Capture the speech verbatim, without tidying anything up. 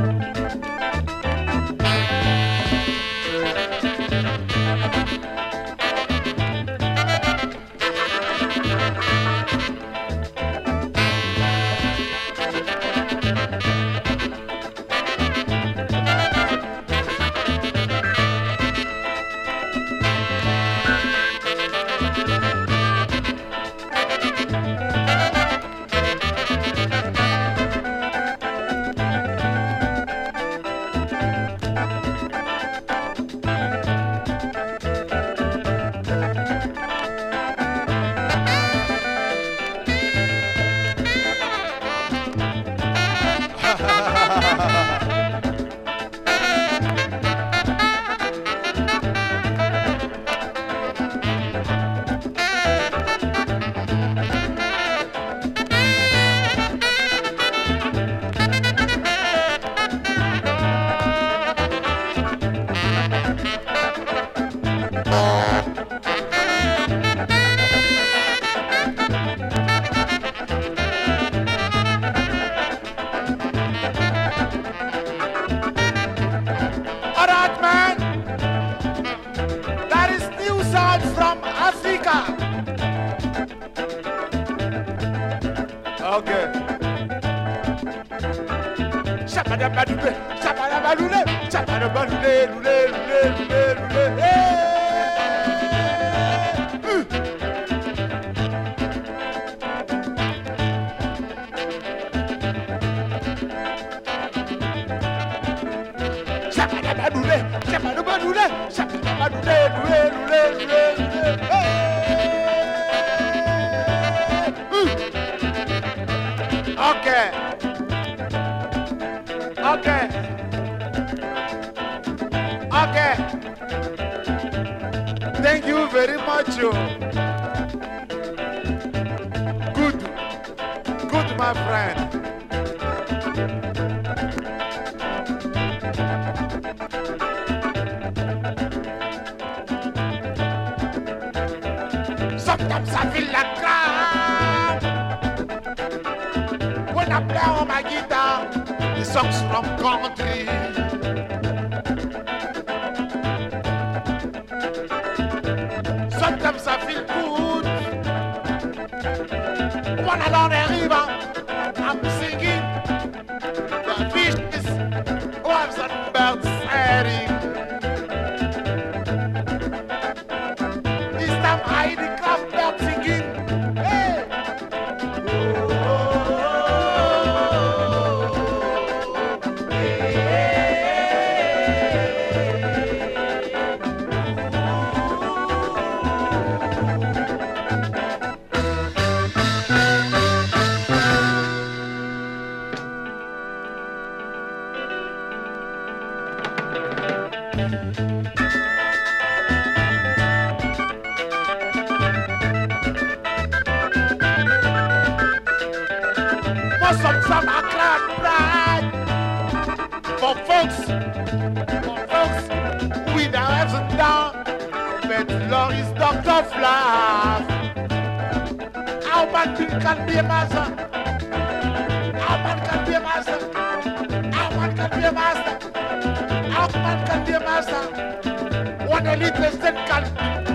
Alright, man. That is new sound from Africa. Okay. Shabba-dabba-doo-le, shabba-dabba-doo-le, shabba-dabba-doo-le, loo-le, loo-le, loo-le, loo-le. Hey! Mm. Shabba-dabba-doo-le, shabba-dabba-doo-le, shabba-dabba-doo-le, loo-le, loo-le, loo-le, loo-le. Hey! Mm. Okay. Okay. Okay. Thank you very much. oh. Good. Good, my friend. Sometimes I feel like crying when I play on my guitar the songs from country. Sometimes I feel good when along the river I'm singing the fishes, waves and birds singing. This time I hear the craft bird singing. Hey! Most of them are crying pride for folks, for folks with their heads down. But Lord is Doctor Flav. How man can be a master? How man can be a master? How man can be a master? How man can be a master? What a little state can be.